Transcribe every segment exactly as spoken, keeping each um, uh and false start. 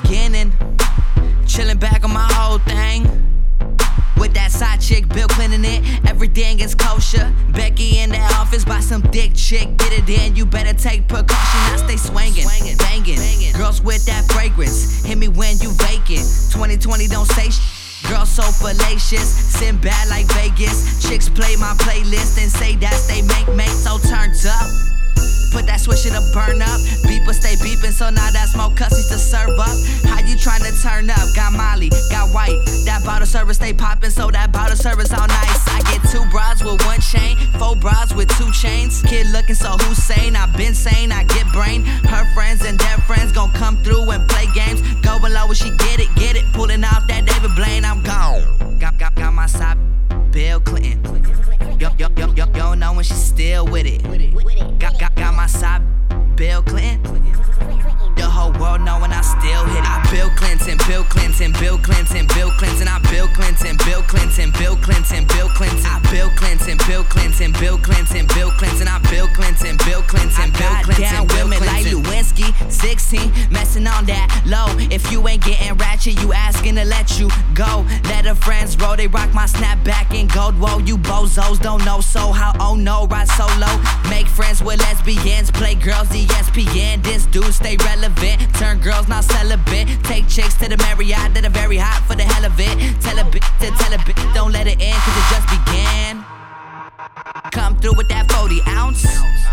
beginning. Chilling back on my whole thing. With that side chick, Bill Clinton it, everything is kosher. Becky in the office, buy some dick chick, get it in. You better take precaution, I stay swinging, banging. Girls with that fragrance, hit me when you vacant. twenty twenty don't say sh. Girls so fallacious, sin bad like Vegas. Chicks play my playlist and say that's they make mate, so turned up. Put that switch in to burn up. Beeper stay beeping, so now that's more cussies to serve up. How you tryna turn up? Got Molly, got white. That bottle service stay popping, so that bottle service all nice. I get two bras with one chain, four bras with two chains. Kid looking so Hussein, I been sane, I get brain. Her friends and their friends gon' come through and play games. Go below when she get it, get it. Pulling off that David Blaine, I'm gone. Got, got, got my side, Bill Clinton. Yo, yo, yo, yo, yo, know when she still with it. Got, got, got my side, Bill Clinton. The whole world know when I still hit it. I Bill Clinton, Bill Clinton, Bill Clinton, Bill Clinton. I Bill Clinton, Bill Clinton, Bill Clinton, Bill Clinton. I Bill Clinton, Bill Clinton, Bill Clinton, Bill Clinton. I Bill Clinton, Bill Clinton, Bill Clinton, Bill Clinton. Like Lewinsky, sixteen, messing on that low. If you ain't getting ratchet, you asking to let you go. Let her friends roll, they rock my snapback in gold. Whoa, you bozos don't know, so how? Oh no, ride solo. Make friends with lesbians, play girls E S P N. This dude stay relevant, turn girls not celibate. Take chicks to the Marriott that are very hot for the hell of it. Tell a bitch to tell a bitch, don't let it end, cause it just began. Come through with that forty ounce.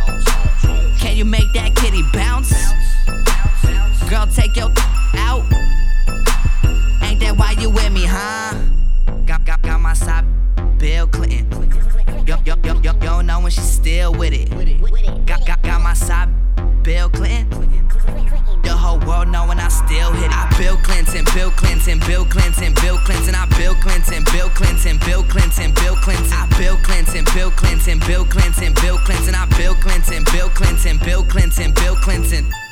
Can you make that kitty bounce? Girl, take your out. Ain't that why you with me, huh? Got, got, got my side, Bill Clinton. Yo, yo, yo, yo, yo, know when she still with it. Got, got, got my side, Bill Clinton. The whole world know when I still hit it. I Bill Clinton, Bill Clinton, Bill Clinton, Bill Clinton. I Bill Clinton, Bill Clinton, Bill Clinton, Bill Clinton. I Bill Clinton, Bill Clinton, Bill Clinton, Bill Clinton. I Bill Clinton, Bill Clinton, Bill Clinton, Bill Clinton.